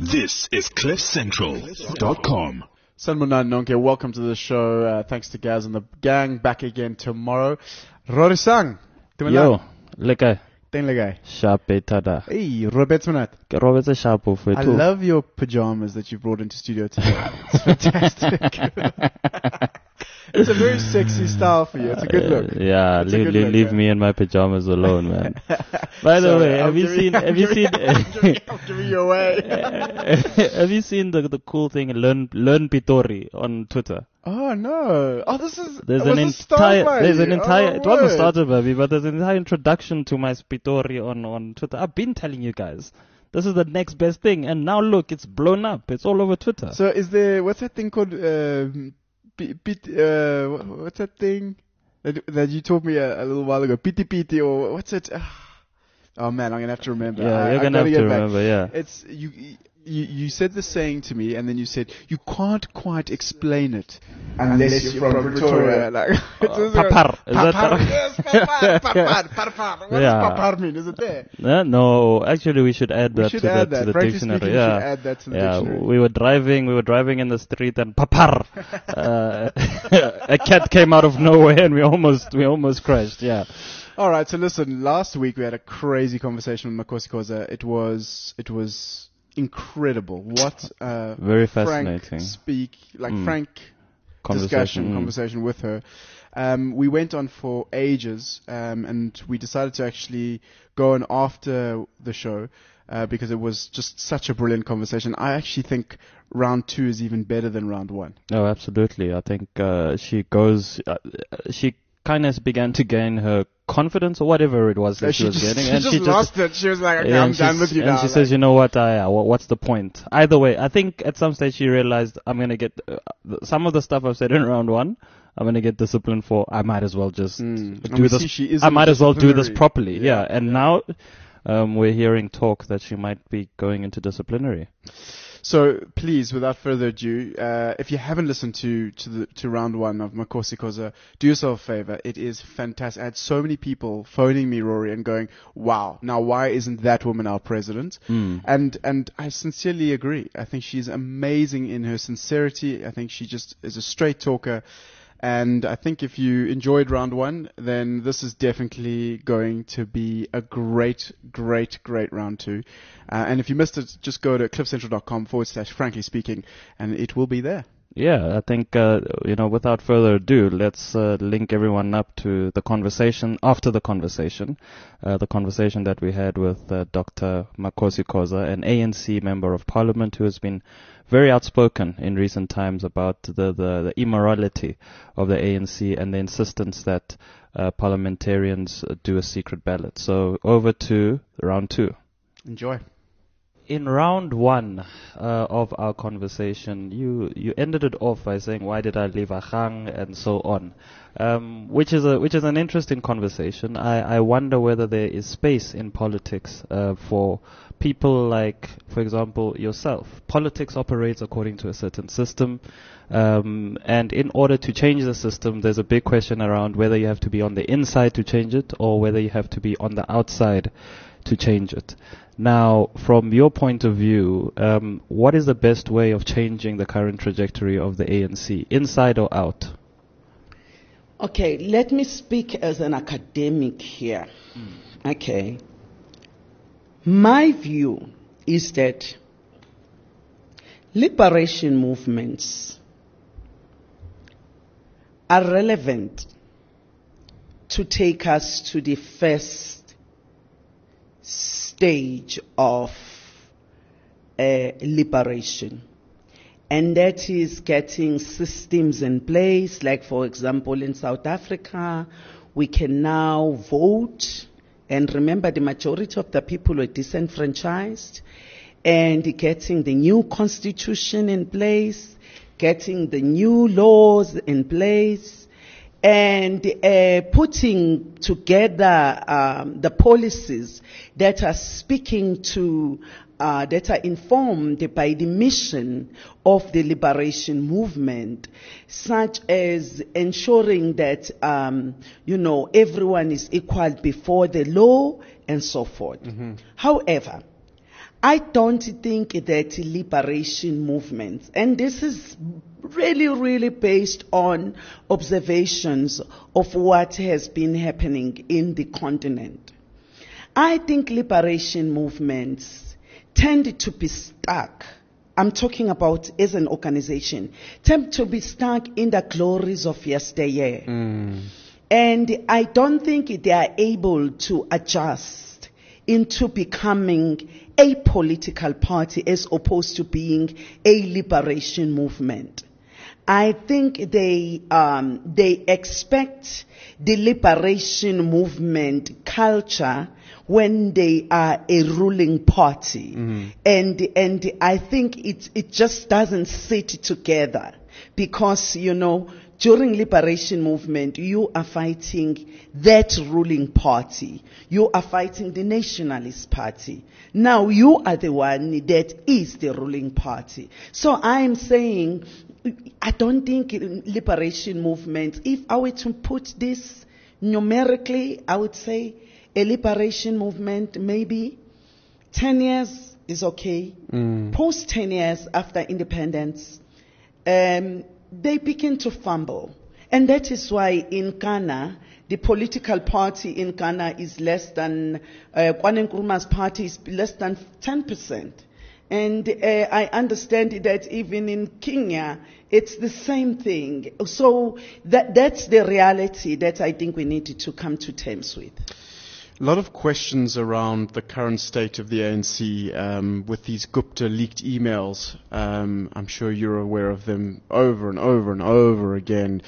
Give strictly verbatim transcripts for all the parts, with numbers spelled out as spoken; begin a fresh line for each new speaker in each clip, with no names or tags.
This is cliff central dot com.
Sanibonani nonke, welcome to the show. Uh, thanks to Gaz and the gang. Back again tomorrow. Rorisang.
Yo, lekker.
Ten lekker.
Sharp tada.
Hey, Robert Manat.
Robert is sharp of it
I
too.
love your pajamas that you brought into studio today. It's fantastic. It's a very sexy style for you. It's a good look.
Uh, yeah,
It's a
leave,
good
leave,
look,
leave
man.
me in my pajamas alone, man. By the
Sorry,
way,
I'm
have you
giving-
seen?
I'm
Have you
giving-
seen?
I'm giving, I'm giving you away.
Have you seen the the cool thing? Learn Learn Pitori on Twitter.
Oh no! Oh, this is.
There's
was
an
this started
entire.
by
There's
you?
an entire.
Oh,
it wasn't
word.
started by me, but there's an entire introduction to my Pitori on on Twitter. I've been telling you guys. This is the next best thing, and now look, it's blown up. It's all over Twitter.
So is there, what's that thing called, um, pi- pit, uh, wha- what's that thing that, that you told me a, a little while ago? Piti piti, or what's it? Oh man, I'm gonna have to remember.
yeah,
I,
you're
I
gonna
gotta
have to
get back.
remember. Yeah.
It's, you, you, you said the saying to me, and then you said, you can't quite explain it unless you're from Pretoria. Like, it's just like-
papar. Is that
Papar,
the-
yes, papar, papar, papar. What
Yeah.
does papar mean? Is it there?
Uh, no, actually, we should add
We
that
should
to
add
the,
that.
to the
Frankly
dictionary.
speaking, we
yeah,
should add that to the
yeah.
dictionary.
We were driving, we were driving in the street, and papar, uh, a cat came out of nowhere, and we almost, we almost crashed. Yeah.
All right, so listen, last week we had a crazy conversation with Makosi Koza. It was it was incredible. What uh
Very
frank
fascinating.
speak, like
Mm.
frank
Conversation.
discussion,
mm.
conversation with her. Um, we went on for ages, um, and we decided to actually go on after the show uh, because it was just such a brilliant conversation. I actually think round two is even better than round one.
Oh, absolutely. I think uh, she goes. Uh, she kind of began to gain her confidence, or whatever it was that
Uh,
she, was
just,
getting,
she
and
just
she
lost it. She was like, okay,
Yeah,
I'm
and
done
she's-
with you
and
now.
she
like-
says, you know what, I, uh, wha- what's the point? Either way, I think at some stage she realized, I'm going to get, uh, th- some of the stuff I've said in round one, I'm going to get disciplined for, I might as well just
Mm. And
do
we
this,
see she is
I
in
might as well do this
disciplinary.
properly. Yeah,
Yeah,
and
yeah.
now, um, we're hearing talk that she might be going into disciplinary.
So please, without further ado, uh, if you haven't listened to to the to round one of Makosi Koza, do yourself a favor. It is fantastic. I had so many people phoning me, Rory, and going, "Wow, now why isn't that woman our president?"
Mm.
And and I sincerely agree. I think she's amazing in her sincerity. I think she just is a straight talker. And I think if you enjoyed round one, then this is definitely going to be a great, great, great round two. Uh, and if you missed it, just go to cliffcentral.com forward slash frankly speaking, and it will be there.
Yeah, I think, uh, you know, without further ado, let's uh, link everyone up to the conversation, after the conversation, uh, the conversation that we had with uh, Doctor Makosi Koza, an A N C member of parliament who has been very outspoken in recent times about the, the, the immorality of the A N C and the insistence that uh, parliamentarians uh, do a secret ballot. So over to round two.
Enjoy.
In round one uh, of our conversation, you you ended it off by saying, "Why did I leave Ahang?" and so on, um, which is a which is an interesting conversation. I, I wonder whether there is space in politics uh, for people like, for example, yourself. Politics operates according to a certain system, um, and in order to change the system, there's a big question around whether you have to be on the inside to change it or whether you have to be on the outside to change it. Now, from your point of view, um, what is the best way of changing the current trajectory of the A N C, inside or out?
Okay, let me speak as an academic here. Okay. My view is that liberation movements are relevant to take us to the first stage of uh, liberation. And that is getting systems in place, like for example in South Africa, we can now vote. And remember, the majority of the people were disenfranchised. And getting the new constitution in place, getting the new laws in place, and uh, putting together um, the policies that are speaking to, uh, that are informed by the mission of the liberation movement, such as ensuring that, um, you know, everyone is equal before the law and so forth. Mm-hmm. However, I don't think that liberation movements, and this is really, really based on observations of what has been happening in the continent. I think liberation movements tend to be stuck. I'm talking about as an organization, tend to be stuck in the glories of yesteryear.
Mm.
And I don't think they are able to adjust into becoming a political party as opposed to being a liberation movement. I think they um, they expect the liberation movement culture when they are a ruling party,
Mm-hmm.
and and I think it it just doesn't sit together, because you know during liberation movement you are fighting that ruling party, you are fighting the Nationalist Party. Now you are the one that is the ruling party. So I am saying, I don't think liberation movements, if I were to put this numerically, I would say a liberation movement, maybe ten years is okay.
Mm.
Post ten years after independence, um, they begin to fumble. And that is why in Ghana, the political party in Ghana is less than, uh, Kwame Nkrumah's party is less than ten percent. And uh, I understand that even in Kenya, it's the same thing. So that, that's the reality that I think we need to come to terms with.
A lot of questions around the current state of the A N C um, with these Gupta leaked emails. Um, I'm sure you're aware of them over and over and over again.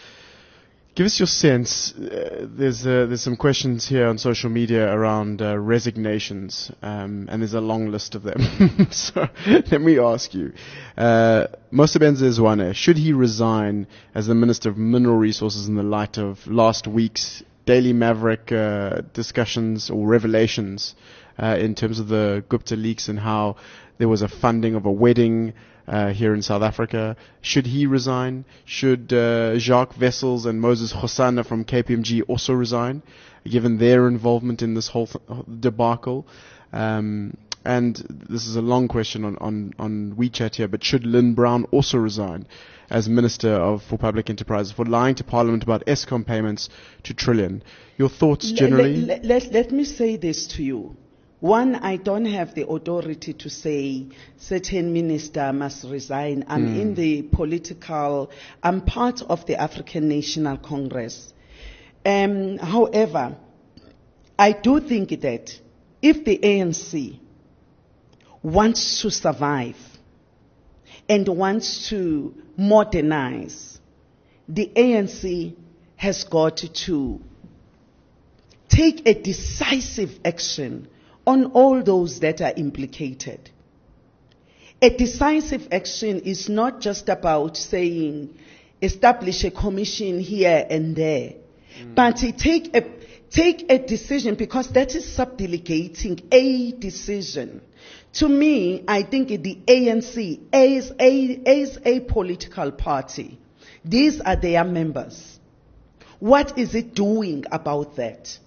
Give us your sense. Uh, there's uh, there's some questions here on social media around uh, resignations, um, and there's a long list of them. So let me ask you, uh, Mosebenzi Zwane, should he resign as the Minister of Mineral Resources in the light of last week's Daily Maverick uh, discussions or revelations uh, in terms of the Gupta leaks and how there was a funding of a wedding uh, here in South Africa? Should he resign? Should uh, Jacques Wessels and Moses Khosana from K P M G also resign, given their involvement in this whole th- debacle? Um, and this is a long question on, on, on WeChat here, but should Lynn Brown also resign as Minister of, for Public Enterprises for lying to Parliament about Eskom payments to Trillion? Your thoughts generally?
Let, let, let, let me say this to you. One, I don't have the authority to say certain minister must resign. I'm
Mm.
in the political, I'm part of the African National Congress. Um, however, I do think that if the A N C wants to survive and wants to modernize, the A N C has got to take a decisive action on all those that are implicated. A decisive action is not just about saying establish a commission here and there, mm. but take a take a decision, because that is subdelegating a decision. To me, I think the A N C is a, is a political party. These are their members. What is it doing about that?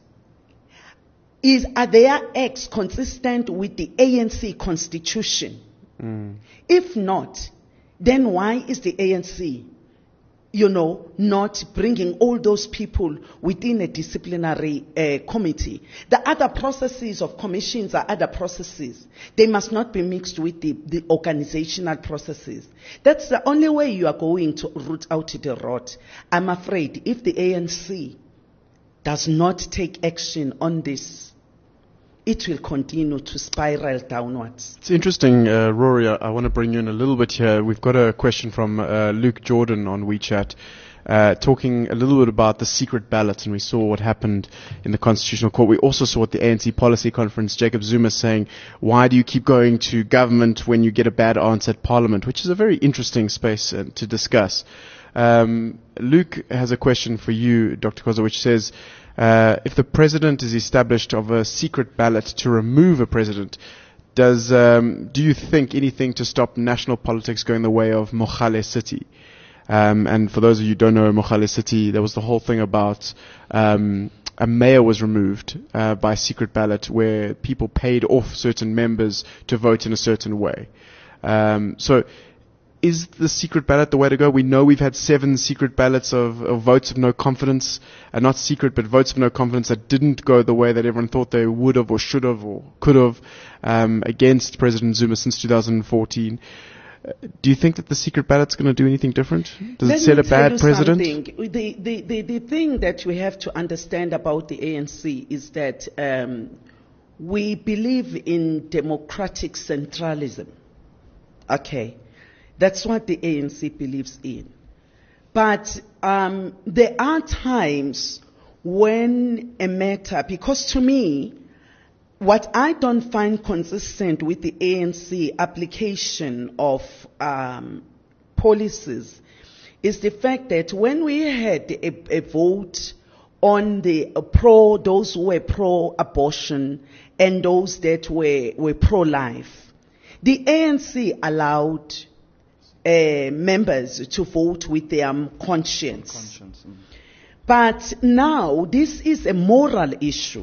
Is, are their acts consistent with the A N C constitution?
Mm.
If not, then why is the A N C, you know, not bringing all those people within a disciplinary uh, committee? The other processes of commissions are other processes. They must not be mixed with the, the organizational processes. That's the only way you are going to root out the rot. I'm afraid if the A N C does not take action on this, it will continue to spiral downwards.
It's interesting, uh, Rory, I, I want to bring you in a little bit here. We've got a question from uh, Luke Jordan on WeChat, uh, talking a little bit about the secret ballot, and we saw what happened in the Constitutional Court. We also saw at the A N C Policy Conference, Jacob Zuma saying, why do you keep going to government when you get a bad answer at Parliament, which is a very interesting space uh, to discuss. Um, Luke has a question for you, Doctor Khoza, which says, Uh, if the president is established of a secret ballot to remove a president, does um, do you think anything to stop national politics going the way of Mogale City? Um, and for those of you who don't know Mogale City, there was the whole thing about um, a mayor was removed uh, by secret ballot where people paid off certain members to vote in a certain way. Um, so is the secret ballot the way to go? We know we've had seven secret ballots of, of votes of no confidence, uh, not secret, but votes of no confidence that didn't go the way that everyone thought they would have or should have or could have um, against President Zuma since two thousand fourteen. Uh, do you think that the secret ballot's going to do anything different? Does
Let
it set
me
a
tell
bad
you
president?
something. The, the, the, the thing that we have to understand about the A N C is that um, we believe in democratic centralism. Okay. That's what the A N C believes in. But um, there are times when a matter, because to me, what I don't find consistent with the A N C application of um, policies is the fact that when we had a, a vote on the uh, pro, those who were pro-abortion and those that were, were pro-life, the A N C allowed Uh, members to vote with their um, conscience.
Conscience. Mm.
But now this is a moral issue.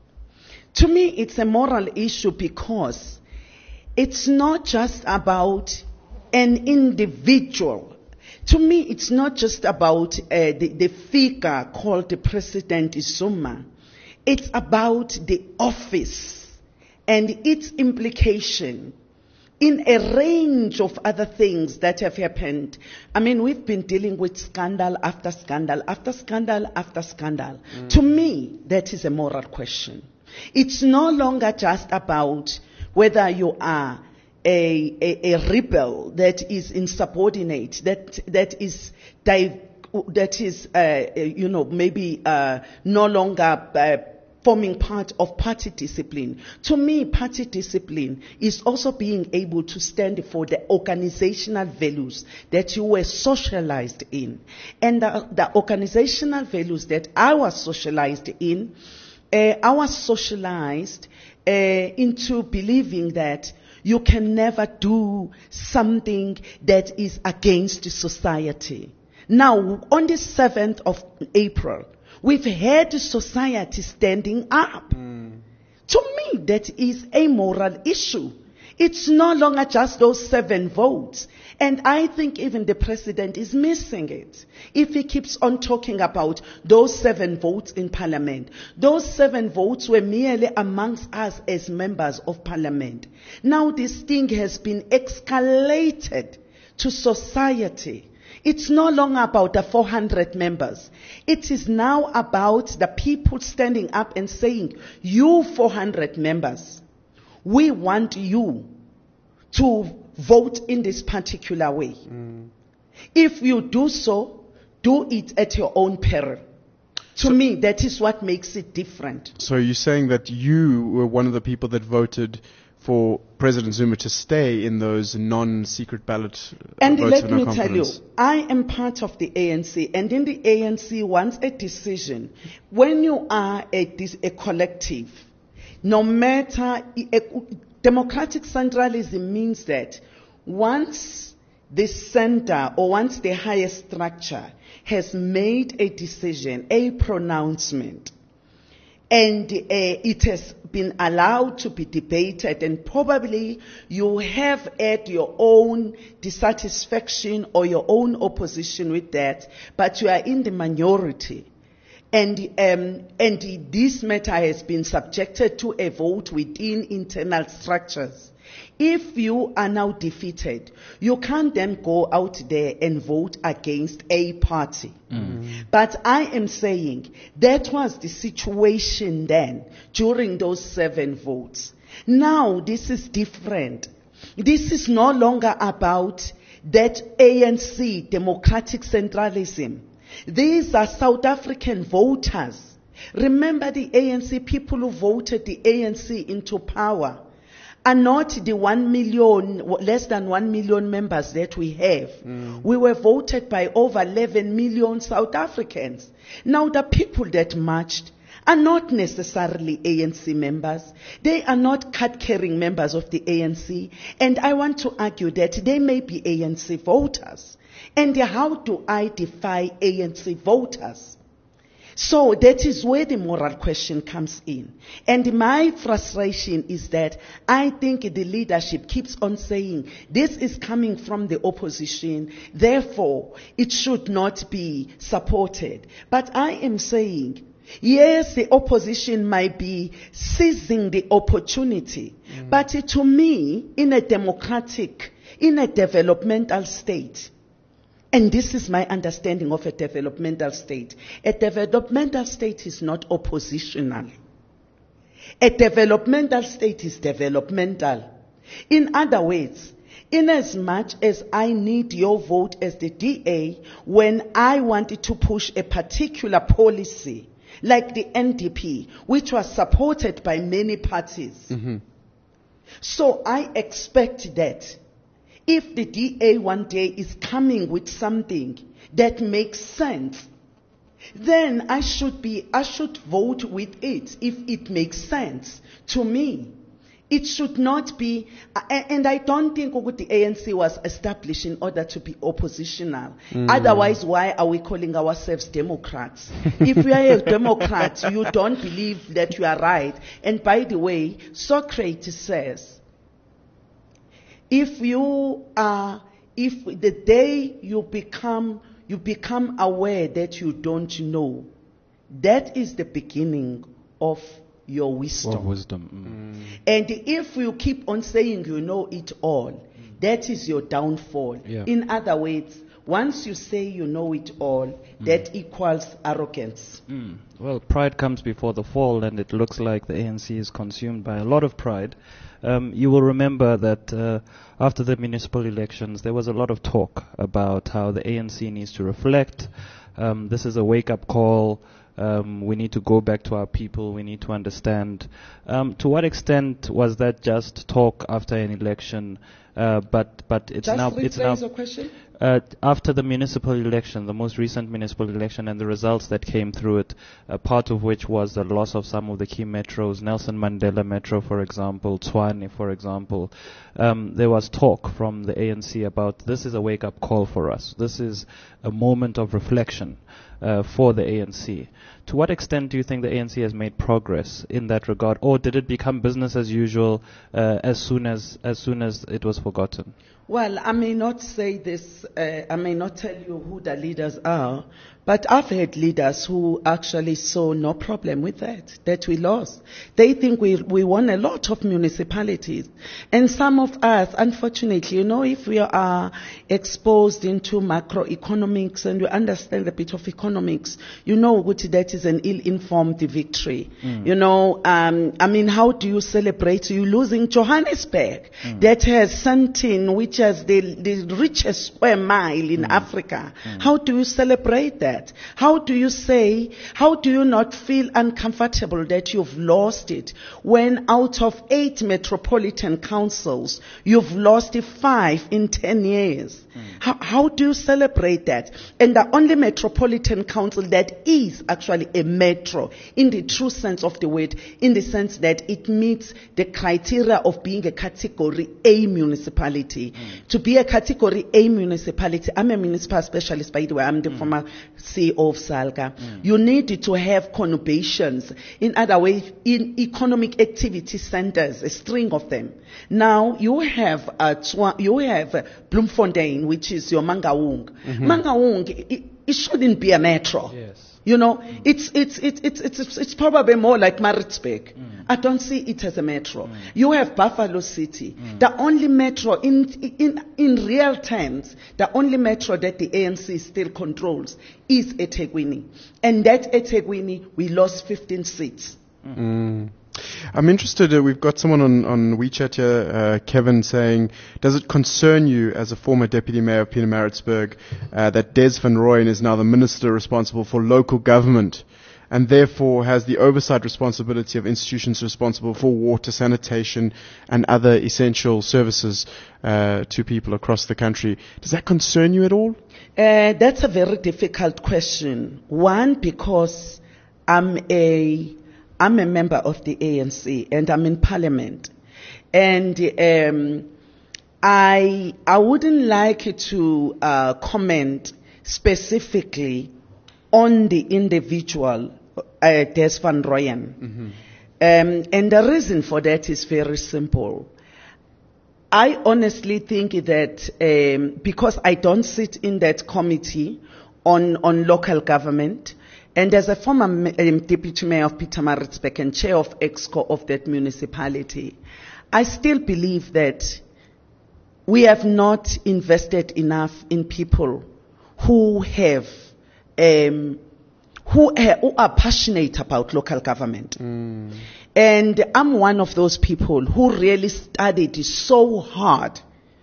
To me, it's a moral issue because it's not just about an individual. To me, it's not just about uh, the, the figure called the President Zuma. It's about the office and its implication in a range of other things that have happened. I mean, we've been dealing with scandal after scandal after scandal after scandal. Mm. To me, that is a moral question. It's no longer just about whether you are a, a, a rebel that is insubordinate, that, that is div- that is, uh, you know, maybe uh, no longer uh, forming part of party discipline. To me, party discipline is also being able to stand for the organizational values that you were socialized in. And the, the organizational values that I was socialized in, uh, I was socialized uh, into believing that you can never do something that is against society. Now, on the seventh of April, we've had society standing up. Mm. To me, that is a moral issue. It's no longer just those seven votes. And I think even the president is missing it. If he keeps on talking about those seven votes in parliament, those seven votes were merely amongst us as members of parliament. Now this thing has been escalated to society. It's no longer about the four hundred members. It is now about the people standing up and saying, you four hundred members, we want you to vote in this particular way. Mm. If you do so, do it at your own peril. To so, me, that is what makes it different.
So you're saying that you were one of the people that voted for President Zuma to stay in those non-secret ballot uh,
and
votes
let
of no
me
confidence.
tell you, I am part of the A N C, and in the A N C, once a decision, when you are a, a collective, no matter, a, democratic centralism means that once the center or once the highest structure has made a decision, a pronouncement, and uh, it has been allowed to be debated, and probably you have had your own dissatisfaction or your own opposition with that, but you are in the minority. And, um, and this matter has been subjected to a vote within internal structures. If you are now defeated, you can't then go out there and vote against a party. Mm. But I am saying that was the situation then during those seven votes. Now this is different. This is no longer about that A N C, democratic centralism. These are South African voters. Remember, the A N C, people who voted the A N C into power are not the one million, less than one million members that we have. Mm. We were voted by over eleven million South Africans. Now the people that marched are not necessarily A N C members. They are not card-carrying members of the A N C. And I want to argue that they may be A N C voters. And how do I define A N C voters? So that is where the moral question comes in. And my frustration is that I think the leadership keeps on saying this is coming from the opposition, therefore it should not be supported. But I am saying, yes, the opposition might be seizing the opportunity, mm. but to me, in a democratic, in a developmental state, and this is my understanding of a developmental state. A developmental state is not oppositional. A developmental state is developmental. In other words, in as much as I need your vote as the D A when I wanted to push a particular policy, like the N D P, which was supported by many parties. Mm-hmm. So I expect that if the D A one day is coming with something that makes sense, then I should be, I should vote with it if it makes sense to me. It should not be, and I don't think what the A N C was established in order to be oppositional. Mm. Otherwise, why are we calling ourselves Democrats? If we are a Democrat, you don't believe that you are right. And by the way, Socrates says, if you are, if the day you become, you become aware that you don't know, that is the beginning of your wisdom.
Of wisdom. Mm.
And if you keep on saying you know it all, mm. that is your downfall.
Yeah.
In other words, once you say you know it all, mm. that equals arrogance.
Mm. Well, pride comes before the fall, and it looks like the A N C is consumed by a lot of pride. Um, you will remember that uh, after the municipal elections, there was a lot of talk about how the A N C needs to reflect. Um, this is a wake-up call. Um, we need to go back to our people. We need to understand. Um, to what extent was that just talk after an election? Uh, but but it's
just
now it's now
your question?
Uh, after the municipal election, the most recent municipal election, and the results that came through it, uh, part of which was the loss of some of the key metros, Nelson Mandela Metro, for example, Tshwane, for example. Um, there was talk from the A N C about this is a wake-up call for us. This is a moment of reflection uh, for the A N C. To what extent do you think the A N C has made progress in that regard, or did it become business as usual uh, as soon as as soon as it was forgotten?
Well, I may not say this, uh, I may not tell you who the leaders are, but I've had leaders who actually saw no problem with that, that we lost. They think we we won a lot of municipalities. And some of us, unfortunately, you know, if we are exposed into macroeconomics and we understand a bit of economics, you know that is an ill-informed victory. Mm. You know, um, I mean, how do you celebrate? You're losing Johannesburg, mm. that has something which is the, the richest square mile in mm. Africa. Mm. How do you celebrate that? How do you say, how do you not feel uncomfortable that you've lost it when out of eight metropolitan councils, you've lost five in ten years? Mm. How, how do you celebrate that? And the only metropolitan council that is actually a metro in the true sense of the word, in the sense that it meets the criteria of being a category A municipality. Mm. To be a category A municipality, I'm a municipal specialist, by the way, I'm the mm. former C E O of SALGA. Mm. You need to have conurbations. In other words, in economic activity centers, a string of them. Now you have uh, you have uh, Bloemfontein, which is your Mangaung. Mm-hmm. Mangaung, it, it shouldn't be a metro.
Yes.
You know, mm. it's, it's, it's, it's, it's, it's probably more like Maritzburg. Mm. I don't see it as a metro. Mm. You have Buffalo City. Mm. The only metro, in, in, in real terms, the only metro that the A N C still controls is eThekwini. And that eThekwini, we lost fifteen seats.
Mm. Mm. I'm interested, uh, we've got someone on, on WeChat here, uh, Kevin, saying, does it concern you as a former deputy mayor of Pietermaritzburg uh, that Des van Rooyen is now the minister responsible for local government and therefore has the oversight responsibility of institutions responsible for water, sanitation and other essential services uh, to people across the country? Does that concern you at all?
Uh, that's a very difficult question. One, because I'm a I'm a member of the A N C and I'm in Parliament, and um, I I wouldn't like to uh, comment specifically on the individual uh, Des van Rooyen.
Mm-hmm.
Um, and the reason for that is very simple. I honestly think that um, because I don't sit in that committee on, on local government, and as a former um, deputy mayor of Pietermaritzburg and chair of EXCO of that municipality, I still believe that we have not invested enough in people who have, um, who, ha- who are passionate about local government.
Mm.
And I'm one of those people who really studied so hard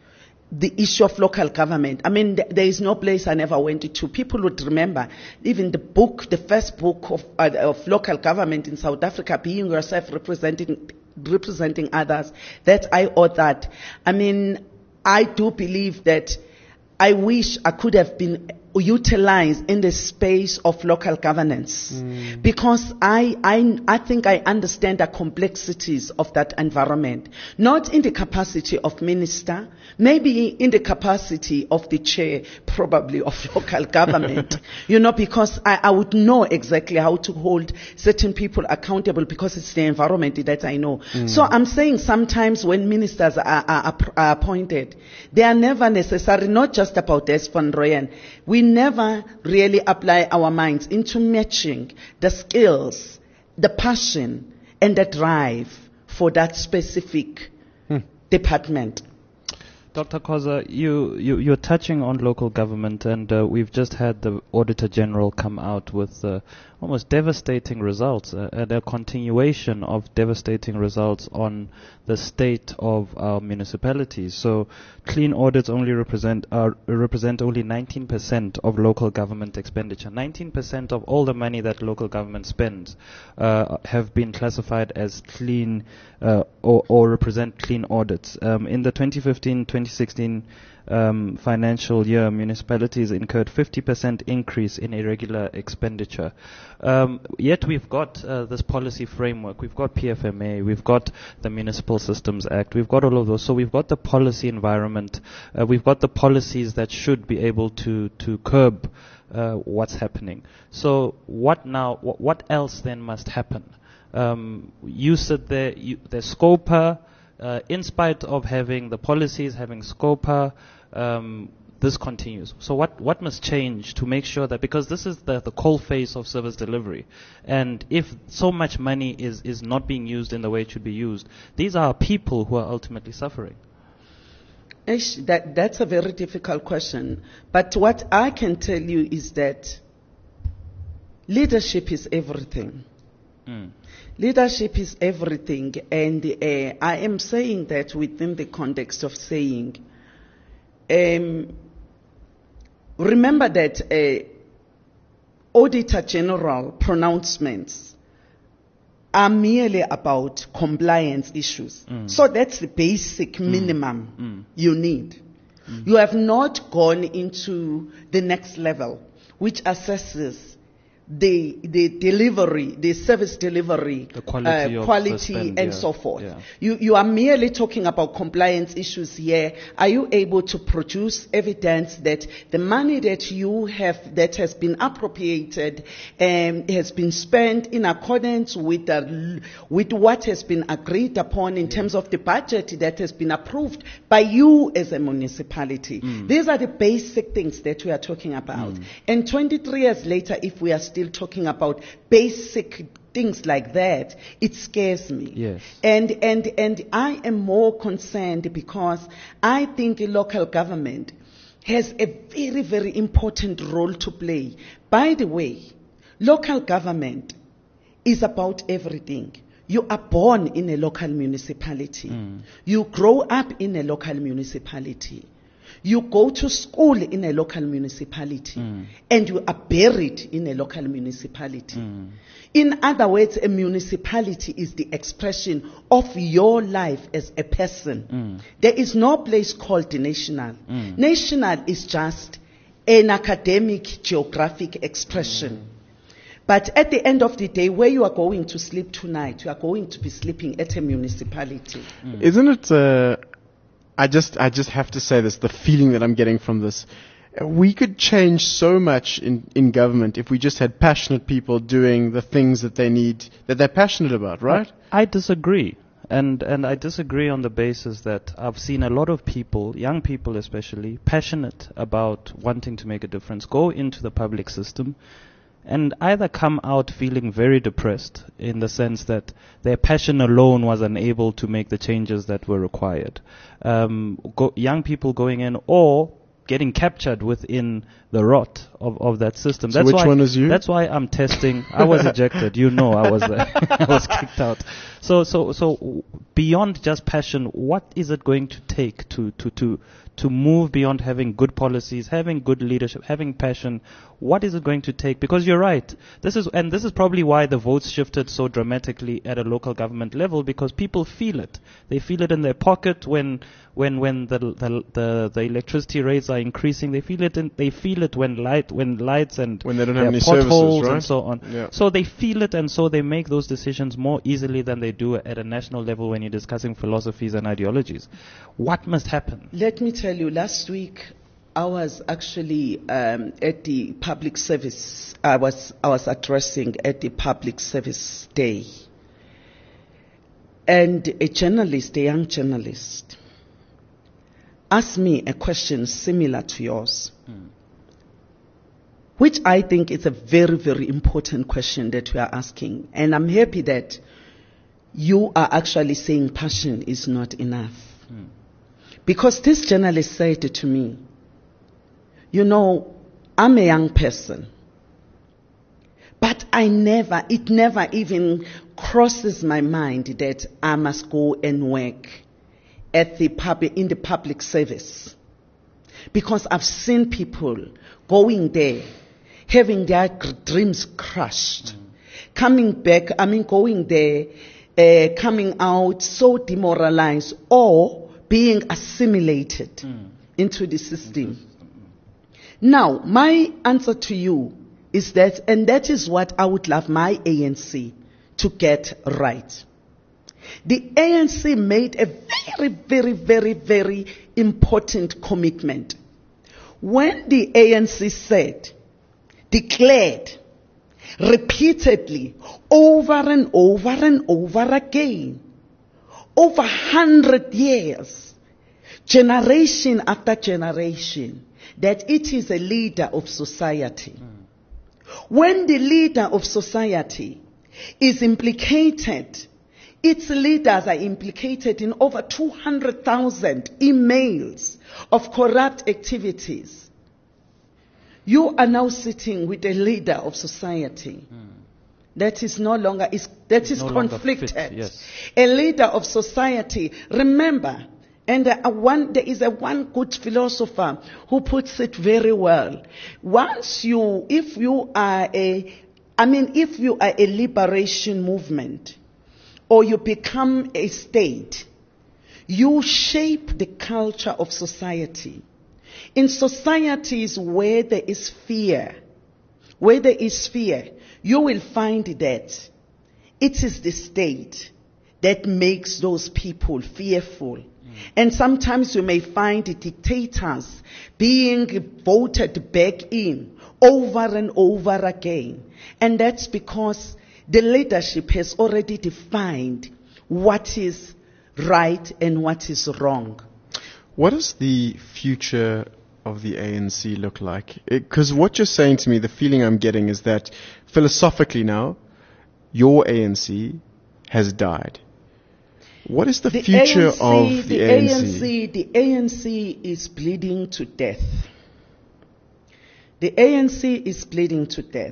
the issue of local government. I mean, th- there is no place I never went to. People would remember even the book, the first book of, uh, of local government in South Africa, Being Yourself, representing, representing others, that I authored. I mean, I do believe that I wish I could have been utilized in the space of local governance mm. because I, I, I think I understand the complexities of that environment, not in the capacity of minister, maybe in the capacity of the chair, probably of local government, you know, because I, I would know exactly how to hold certain people accountable because it's the environment that I know. Mm. So I'm saying sometimes when ministers are, are, are appointed, they are never necessary, not just about Des van Rooyen. We never really apply our minds into matching the skills, the passion, and the drive for that specific hmm. department.
Doctor Khoza, you, you, you're touching on local government, and uh, we've just had the Auditor General come out with uh, almost devastating results, uh, and a continuation of devastating results on the state of our municipalities. So clean audits only represent uh, represent only nineteen percent of local government expenditure. nineteen percent of all the money that local government spends uh, have been classified as clean uh, or, or represent clean audits. Um, in the twenty fifteen twenty sixteen um, financial year, municipalities incurred fifty percent increase in irregular expenditure. Um, yet we've got uh, this policy framework, we've got P F M A, we've got the Municipal Systems Act, we've got all of those. So we've got the policy environment, uh, we've got the policies that should be able to, to curb uh, what's happening. So what now, wh- what else then must happen? Um, you said there, you, the SCOPA, uh, in spite of having the policies, having SCOPA, um, this continues. So what, what must change to make sure that, because this is the, the coal face of service delivery, and if so much money is, is not being used in the way it should be used, these are people who are ultimately suffering.
Ish, that, that's a very difficult question. But what I can tell you is that leadership is everything. Mm. Leadership is everything, and uh, I am saying that within the context of saying, um, remember that uh, Auditor General pronouncements are merely about compliance issues. Mm. So that's the basic minimum mm. Mm. you need. Mm. You have not gone into the next level, which assesses the the delivery, the service delivery,
the quality,
uh, quality
spend,
and
yeah.
so forth.
Yeah.
You you are merely talking about compliance issues here. Are you able to produce evidence that the money that you have, that has been appropriated, um, has been spent in accordance with the, with what has been agreed upon in yeah. terms of the budget that has been approved by you as a municipality? Mm. These are the basic things that we are talking about. Mm. And twenty-three years later, if we are still talking about basic things like that, it scares me.
Yes.
And, and, and I am more concerned because I think local government has a very, very important role to play. By the way, local government is about everything. You are born in a local municipality. Mm. You grow up in a local municipality. You go to school in a local municipality, mm. and you are buried in a local municipality. Mm. In other words, a municipality is the expression of your life as a person. Mm. There is no place called national. Mm. National is just an academic geographic expression. Mm. But at the end of the day, where you are going to sleep tonight, you are going to be sleeping at a municipality.
Mm. Isn't it... Uh I just, I just have to say this, the feeling that I'm getting from this, We could change so much in, in government if we just had passionate people doing the things that they need, that they're passionate about, right?
I, I disagree. And and I disagree on the basis that I've seen a lot of people, young people especially, passionate about wanting to make a difference, go into the public system and either come out feeling very depressed in the sense that their passion alone was unable to make the changes that were required. Um, go, young people going in or getting captured within the rot of, of that system.
So
that's
which
why,
one is you?
That's why I'm testing. I was ejected. You know, I was uh, I was kicked out. So so so beyond just passion, what is it going to take to to to to move beyond having good policies, having good leadership, having passion? What is it going to take? Because you're right. This is and this is probably why the votes shifted so dramatically at a local government level, because people feel it. They feel it in their pocket when when when the the the, the electricity rates are increasing. They feel it in, they feel it when light when lights and
when they don't
there
have
are
any
potholes
services, right?
and so on.
Yeah.
So they feel it, and so they make those decisions more easily than they do at a national level when you're discussing philosophies and ideologies. What must happen?
Let me tell you, last week I was actually um, at the public service. I was I was addressing at the public service day, and a journalist, a young journalist, asked me a question similar to yours, hmm. which I think is a very, very important question that we are asking. And I'm happy that you are actually saying passion is not enough. Hmm. Because this journalist said to me, you know, I'm a young person, but I never, it never even crosses my mind that I must go and work at the public, in the public service. Because I've seen people going there, having their dreams crushed, mm. coming back, I mean going there, uh, coming out so demoralized or being assimilated mm. into the system. Mm-hmm. Now, my answer to you is that, and that is what I would love my A N C to get right. The A N C made a very, very, very, very important commitment. When the A N C said, declared, repeatedly, over and over and over again, over a hundred years, generation after generation, that it is a leader of society. Mm. When the leader of society is implicated, its leaders are implicated in over two hundred thousand emails of corrupt activities. You are now sitting with a leader of society mm. that is no longer, is, that it's is no conflicted. Fit, yes. A leader of society, remember, and uh, one, there is a one good philosopher who puts it very well. Once you, if you are a, I mean, if you are a liberation movement, or you become a state, you shape the culture of society. In societies where there is fear, where there is fear, you will find that it is the state that makes those people fearful. Mm. And sometimes you may find the dictators being voted back in over and over again. And that's because the leadership has already defined what is right and what is wrong.
What does the future of the A N C look like? Because what you're saying to me, the feeling I'm getting is that philosophically now, your A N C has died. What is the, the future A N C, of the, the A N C? A N C?
The A N C is bleeding to death. The A N C is bleeding to death.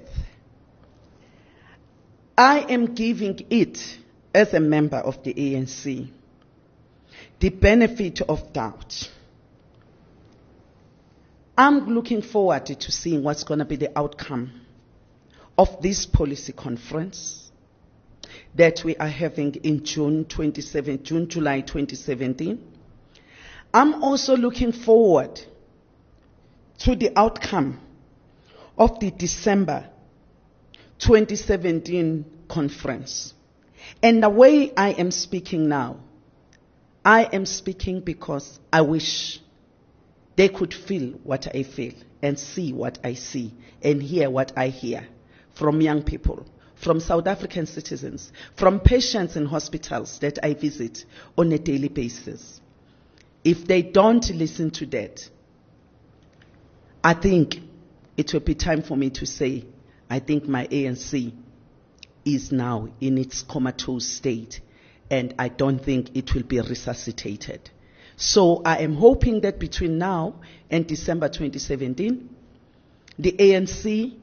I am giving it, as a member of the A N C, the benefit of doubt. I'm looking forward to seeing what's going to be the outcome of this policy conference that we are having in June twenty-seventh, June, July twenty seventeen. I'm also looking forward to the outcome of the December twenty seventeen conference. And the way I am speaking now, I am speaking because I wish they could feel what I feel and see what I see and hear what I hear from young people, from South African citizens, from patients in hospitals that I visit on a daily basis. If they don't listen to that, I think it will be time for me to say, I think my A N C is now in its comatose state, and I don't think it will be resuscitated. So I am hoping that between now and December twenty seventeen, the A N C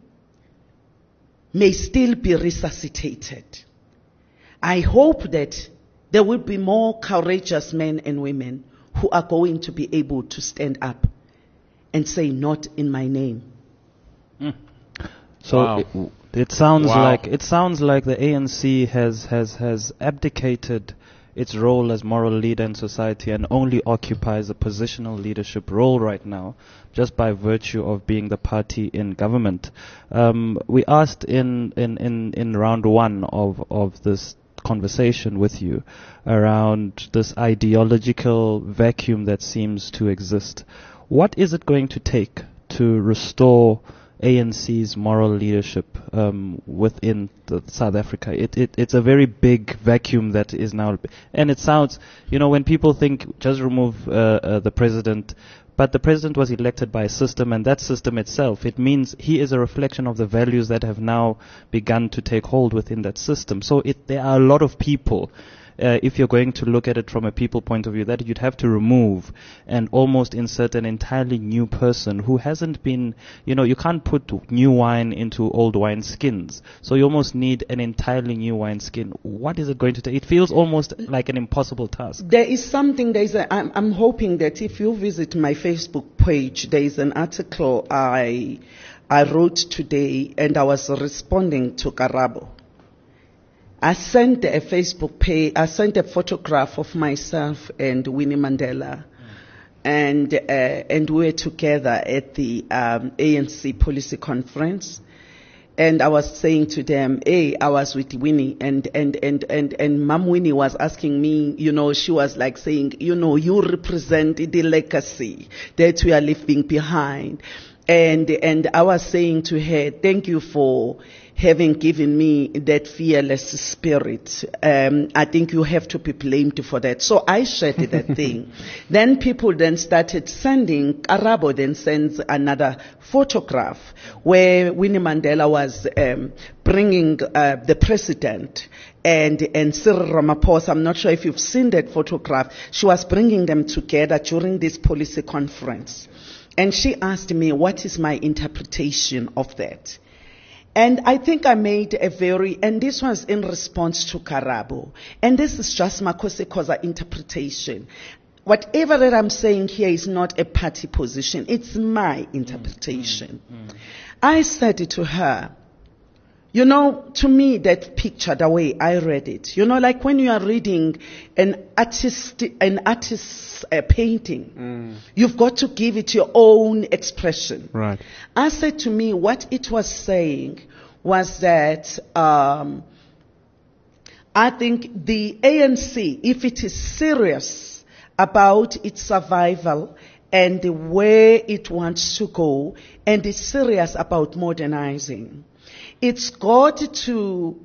may still be resuscitated. I hope that there will be more courageous men and women who are going to be able to stand up and say, not in my name.
Mm. So
Wow.
it, it sounds
Wow.
like it sounds like the A N C has has has abdicated its role as moral leader in society and only occupies a positional leadership role right now, just by virtue of being the party in government. Um, we asked in, in, in, in round one of, of this conversation with you around this ideological vacuum that seems to exist. What is it going to take to restore A N C's moral leadership um, within the South Africa? It, it it's a very big vacuum that is now, and it sounds, you know, when people think just remove uh, uh, the president, but the president was elected by a system, and that system itself, it means he is a reflection of the values that have now begun to take hold within that system. So it, there are a lot of people. Uh, if you're going to look at it from a people point of view, that you'd have to remove and almost insert an entirely new person who hasn't been, you know, you can't put new wine into old wine skins. So you almost need an entirely new wine skin. What is it going to take? It feels almost like an impossible task.
There is something, there is a, I'm, I'm hoping that if you visit my Facebook page, there is an article I, I wrote today, and I was responding to Karabo. I sent a Facebook page, I sent a photograph of myself and Winnie Mandela, mm. and uh, and we were together at the um, A N C policy conference, and I was saying to them, hey, I was with Winnie, and and and and and Mom Winnie was asking me, you know, she was like saying, you know, you represent the legacy that we are leaving behind, and and I was saying to her, thank you for having given me that fearless spirit. um, I think you have to be blamed for that. So I shared that thing. Then people then started sending, Karabo then sends another photograph where Winnie Mandela was um, bringing uh, the president and, and Cyril Ramaphosa. I'm not sure if you've seen that photograph. She was bringing them together during this policy conference. And she asked me, what is my interpretation of that? And I think I made a very, and this was in response to Karabo, and this is just Makosi Khoza interpretation. Whatever that I'm saying here is not a party position, it's my interpretation. Mm, mm, mm. I said to her, you know, to me that picture, the way I read it, you know, like when you are reading an artist, an artist's uh, painting, mm. you've got to give it your own expression.
Right.
I said to me, what it was saying was that um, I think the A N C, if it is serious about its survival and where it wants to go, and is serious about modernizing, it's got to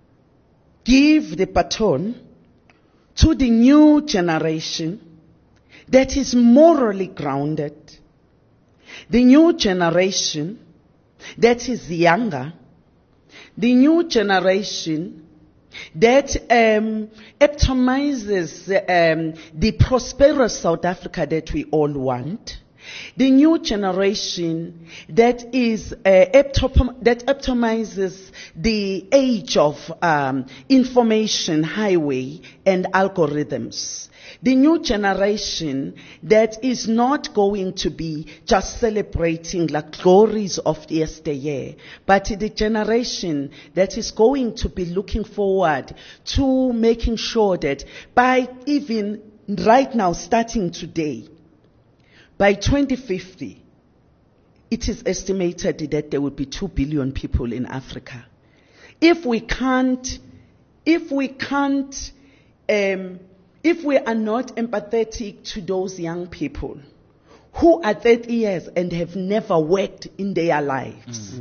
give the baton to the new generation that is morally grounded, the new generation that is younger, the new generation that um, epitomizes um, the prosperous South Africa that we all want. The new generation that is uh, epitome, that epitomizes the age of um, information highway and algorithms. The new generation that is not going to be just celebrating the glories of yesteryear, but the generation that is going to be looking forward to making sure that by even right now, starting today, by twenty fifty, it is estimated that there will be two billion people in Africa. If we can't, if we can't, um, if we are not empathetic to those young people who are thirty years and have never worked in their lives,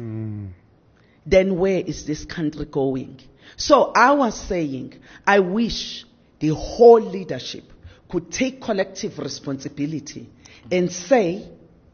then where is this country going? So I was saying, I wish the whole leadership could take collective responsibility and say,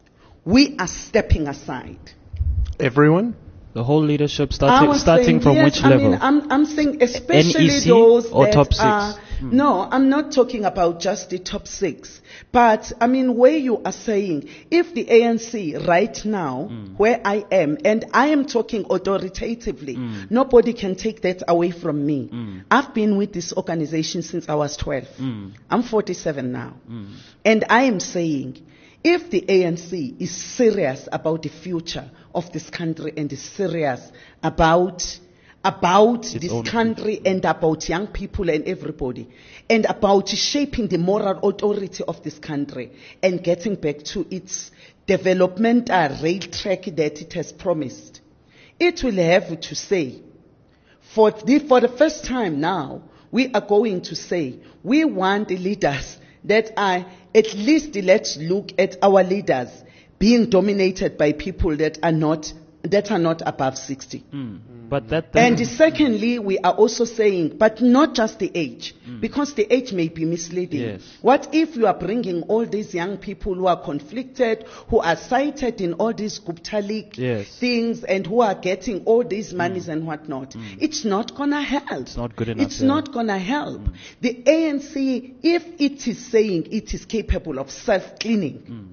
we are stepping aside.
Everyone?
The whole leadership
I
starting
was
starting
saying,
from
yes,
which
I
level?
mean, I'm, I'm saying especially
N E C
those
or
that
top six?
are, no, I'm not talking about just the top six. But, I mean, where you are saying, if the A N C right now, where I am, and I am talking authoritatively, nobody can take that away from me. I've been with this organization since I was twelve. I'm forty-seven now. And I am saying, if the A N C is serious about the future of this country and is serious about about
Its
this
own
country and about young people and everybody, and about shaping the moral authority of this country and getting back to its developmental rail track that it has promised, it will have to say, for the, for the first time now, we are going to say, we want the leaders that are, at least let's look at our leaders being dominated by people that are not that are not above sixty.
Mm. But that then,
And secondly, we are also saying, but not just the age, because the age may be misleading.
Yes.
What if you are bringing all these young people who are conflicted, who are cited in all these Gupta League
Yes.
things, and who are getting all these monies and whatnot? It's not going to help.
It's not good enough,
It's
yeah.
not going to help. The A N C, if it is saying it is capable of self-cleaning,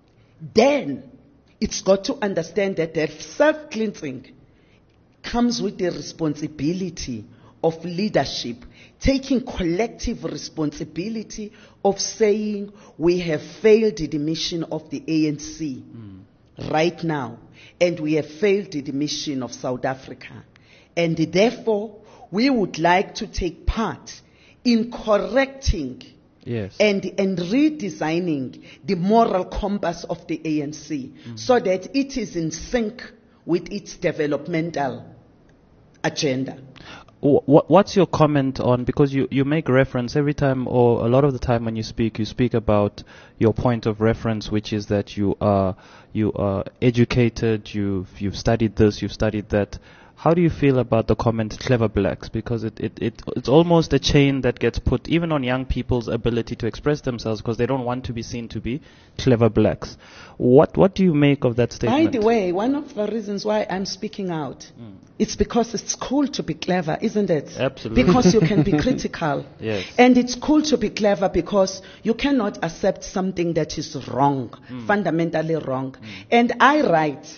then it's got to understand that that self-cleansing comes with the responsibility of leadership, taking collective responsibility of saying we have failed the mission of the A N C right now, and we have failed the mission of South Africa. And therefore, we would like to take part in correcting
yes.
and, and redesigning the moral compass of the A N C so that it is in sync with its developmental agenda.
Wh- wh- What's your comment on, because you, you make reference every time, or a lot of the time when you speak, you speak about your point of reference, which is that you are you are educated, you've you've studied this, you've studied that. How do you feel about the comment "clever blacks"? Because it, it, it it's almost a chain that gets put even on young people's ability to express themselves, because they don't want to be seen to be clever blacks. What what do you make of that
By
statement?
the way, one of the reasons why I'm speaking out, it's because it's cool to be clever, isn't it?
Absolutely.
Because you can be critical.
Yes.
And it's cool to be clever because you cannot accept something that is wrong, fundamentally wrong. And I write,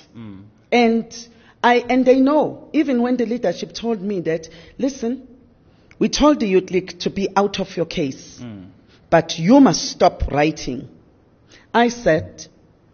and I and they know, even when the leadership told me that, listen, we told the youth league to be out of your case, but you must stop writing. I said,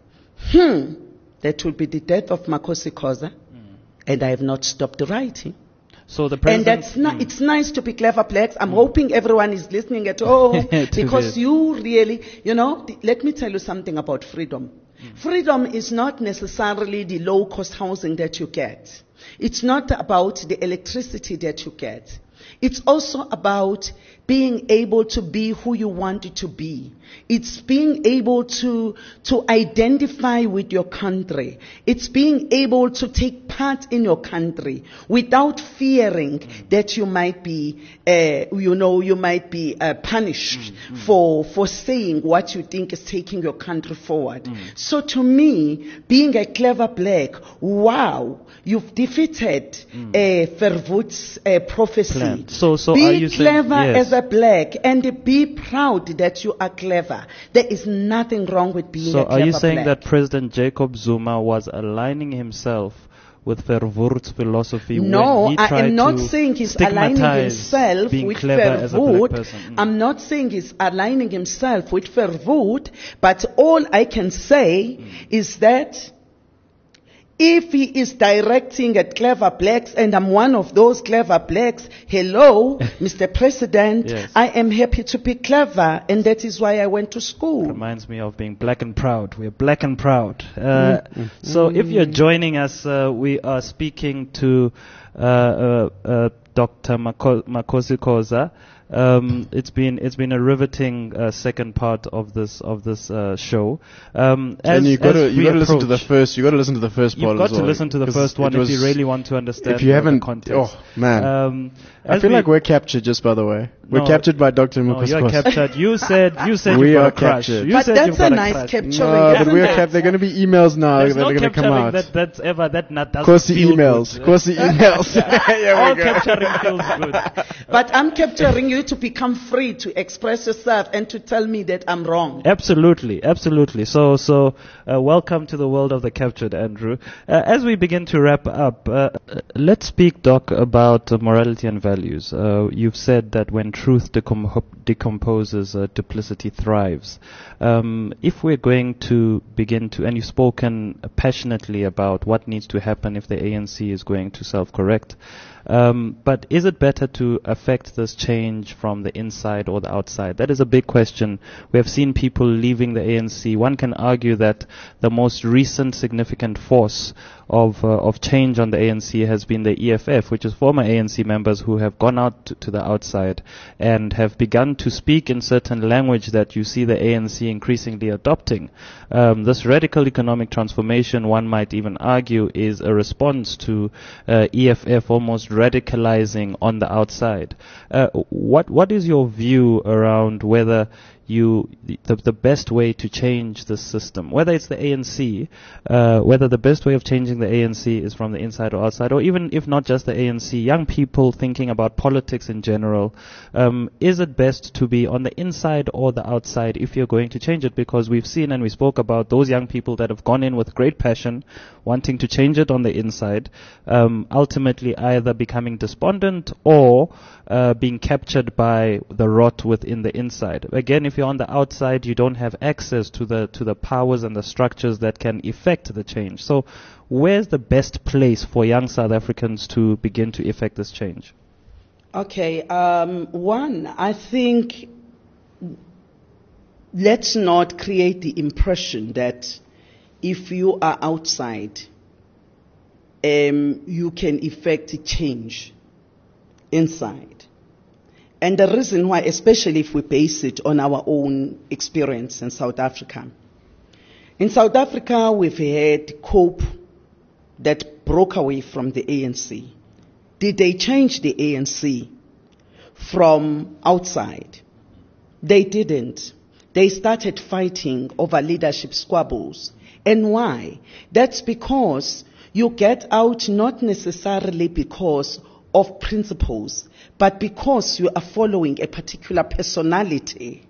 hmm, that will be the death of Makosi Khoza, and I have not stopped writing.
So the
And
president.
that's not, it's nice to be clever blacks. I'm hoping everyone is listening at home
To
because
this.
you really, you know, th- let me tell you something about freedom. Freedom is not necessarily the low cost housing that you get. It's not about the electricity that you get. It's also about being able to be who you want to be. It's being able to, to identify with your country. It's being able to take part in your country without fearing that you might be, uh, you know, you might be uh, punished for, for saying what you think is taking your country forward. So to me, being a clever black, wow, you've defeated uh, Verwoerd's uh, prophecy.
Plan. So- so
be
are you saying-
clever
yes.
as a black and be proud that you are clever. There is nothing wrong with being
So
a
are
clever
you saying
black.
that President Jacob Zuma was aligning himself with Verwoerd's philosophy
No,
when he
I
tried
am not
to
saying he's aligning
stigmatize
himself
being
with
clever as a black
Verwoerd.
person? Mm.
I'm not saying he's aligning himself with Verwoerd, but all I can say
Mm.
is that if he is directing at clever blacks, and I'm one of those clever blacks, hello, Mister President,
Yes.
I am happy to be clever, and that is why I went to school.
Reminds me of being black and proud. We're black and proud. Uh, So if you're joining us, uh, we are speaking to uh, uh, uh, Doctor Mako- Makosi Khoza. Um, it's been it's been a riveting uh, second part of this of this uh, show. Um, as,
and you got to
as
you
we
got to listen to the
approach-
first. You got to listen to the first part.
You've got
as
to
well,
listen to the
'cause
first one
it
if you
was-
really want to understand
If you
the,
haven't,
the context.
oh man,
Um,
I
as
feel
we-
like we're captured. Just by the way, we're
No,
captured by Doctor
No, you're
Mukuskos.
captured. You said you said
We
you've got
are
a crush.
captured.
You
But
said
that's
you've
a
got
nice
crush.
capturing,
No, but
isn't
we're
it?
cap- they're going to be emails now
There's
that
no
are going to come
capturing
out.
that that's ever that not doesn't
Course the
feel
emails.
good.
Course the emails. Here
All
we go.
capturing feels good.
But I'm capturing you to become free to express yourself and to tell me that I'm wrong.
Absolutely, absolutely. So, so uh, welcome to the world of the captured, Andrew. Uh, as we begin to wrap up, uh, uh, let's speak, Doc, about uh, morality and values. Uh, you've said that when truth decom- decomposes, uh, duplicity thrives. Um, if we're going to begin to, and you've spoken passionately about what needs to happen if the A N C is going to self-correct. Um, but is it better to affect this change from the inside or the outside? That is a big question. We have seen people leaving the A N C. One can argue that the most recent significant force of uh, of change on the A N C has been the E F F, which is former A N C members who have gone out to, to the outside and have begun to speak in certain language that you see the A N C increasingly adopting. Um, this radical economic transformation, one might even argue, is a response to uh, E F F almost radicalizing on the outside. Uh, what what is your view around whether you the, the best way to change the system, whether it's the A N C, uh, whether the best way of changing the A N C is from the inside or outside, or even if not just the A N C, young people thinking about politics in general, um, is it best to be on the inside or the outside if you're going to change it? Because we've seen and we spoke about those young people that have gone in with great passion, wanting to change it on the inside, um, ultimately either becoming despondent or uh, being captured by the rot within the inside. Again, if you're on the outside, you don't have access to the to the powers and the structures that can effect the change. So where's the best place for young South Africans to begin to effect this change?
Okay, um, one, I think let's not create the impression that if you are outside, um, you can effect a change inside. And the reason why, especially if we base it on our own experience in South Africa. In South Africa, we've had COPE that broke away from the A N C. Did they change the A N C from outside? They didn't. They started fighting over leadership squabbles. And why? That's because you get out not necessarily because of principles, but because you are following a particular personality.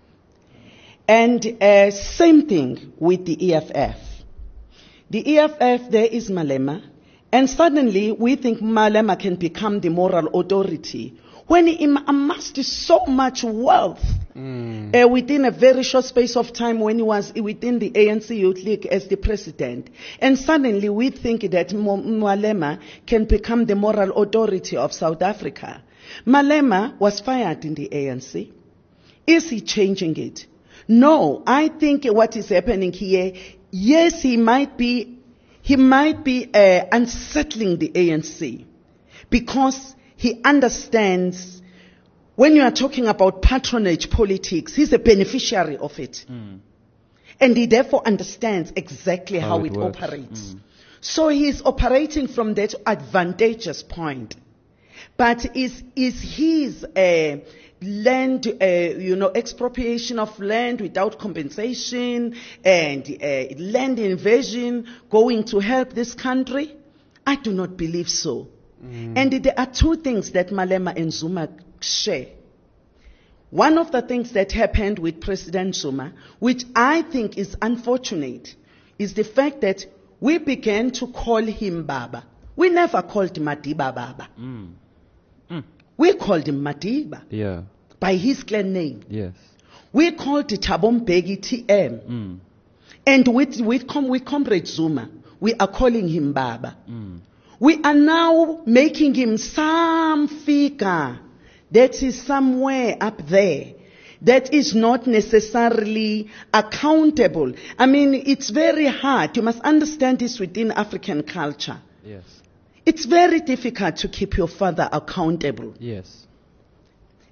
And uh, same thing with the E F F. The E F F, there is Malema, and suddenly we think Malema can become the moral authority when he amassed so much wealth mm. uh, within a very short space of time when he was within the A N C Youth League as the president. And suddenly we think that Malema can become the moral authority of South Africa. Malema was fired in the A N C. Is he changing it? No, I think what is happening here, yes, he might be, he might be uh, unsettling the A N C because he understands when you are talking about patronage politics, he's a beneficiary of it. Mm. And he therefore understands exactly how, how it, it operates. Mm. So he's operating from that advantageous point. But is, is his uh, land, uh, you know, expropriation of land without compensation and uh, land invasion going to help this country? I do not believe so. Mm. And there are two things that Malema and Zuma share. One of the things that happened with President Zuma, which I think is unfortunate, is the fact that we began to call him Baba. We never called Madiba Baba. Mm. Mm. We called him Madiba.
Yeah.
By his clan name.
Yes.
We called it Thabo Mbeki T M. Mm. And with, with, com- with Comrade Zuma, we are calling him Baba. Mm. We are now making him some figure that is somewhere up there, that is not necessarily accountable. I mean, it's very hard. You must understand this within African culture.
Yes.
It's very difficult to keep your father accountable.
Yes.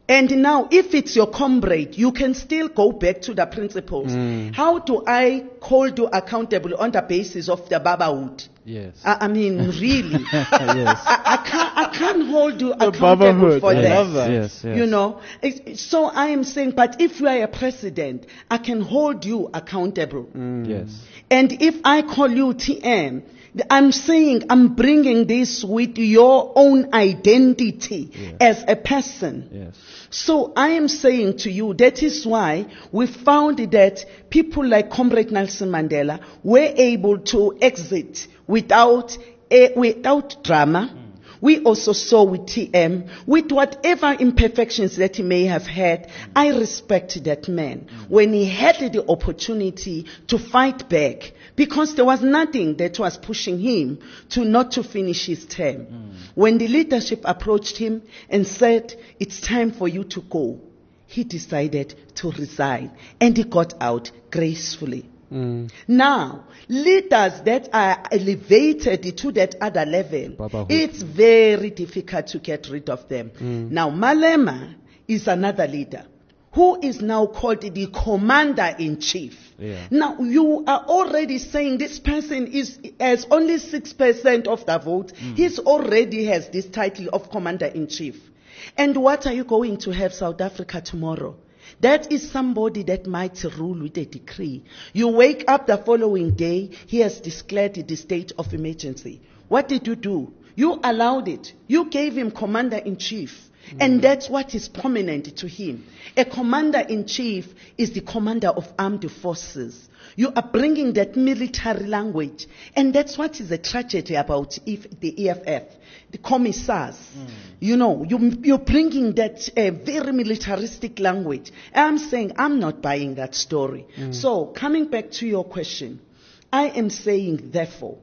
And now, if it's your comrade, you can still go back to the principles.
Mm.
How do I hold you accountable on the basis of the babahood?
Yes.
I, I mean, really.
yes.
I, I, can't, I can't hold you
The
accountable
babahood.
for
I
that.
love that.
Yes, yes.
You know, it's, so I am saying, but if you are a president, I can hold you accountable.
Yes.
And if I call you T M, I'm saying I'm bringing this with your own identity
Yes.
as a person.
Yes.
So I am saying to you, that is why we found that people like Comrade Nelson Mandela were able to exit without, a, without drama. We also saw with T M, with whatever imperfections that he may have had, I respect that man. When he had the opportunity to fight back, because there was nothing that was pushing him to not to finish his term. When the leadership approached him and said, it's time for you to go, he decided to resign, and he got out gracefully.
Mm.
Now, leaders that are elevated to that other level,
Babahood.
it's very difficult to get rid of them. Now, Malema is another leader who is now called the commander-in-chief.
Yeah.
Now, you are already saying this person is has only six percent of the vote. He already has this title of commander-in-chief. And what are you going to have South Africa tomorrow? That is somebody that might rule with a decree. You wake up the following day, he has declared the state of emergency. What did you do? You allowed it. You gave him commander-in-chief. And that's what is prominent to him. A commander-in-chief is the commander of armed forces. You are bringing that military language. And that's what is a tragedy about if the E F F, the commissars. Mm. You know, you, you're bringing that uh, very militaristic language. I'm saying I'm not buying that story. Mm. So coming back to your question, I am saying, therefore,